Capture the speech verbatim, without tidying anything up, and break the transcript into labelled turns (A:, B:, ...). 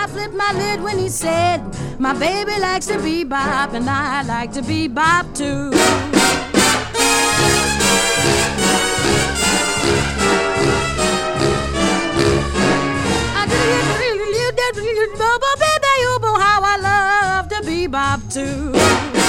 A: I flipped my lid when he said, my baby likes to bebop, and I like to bebop too. Baby, how I love to bebop too.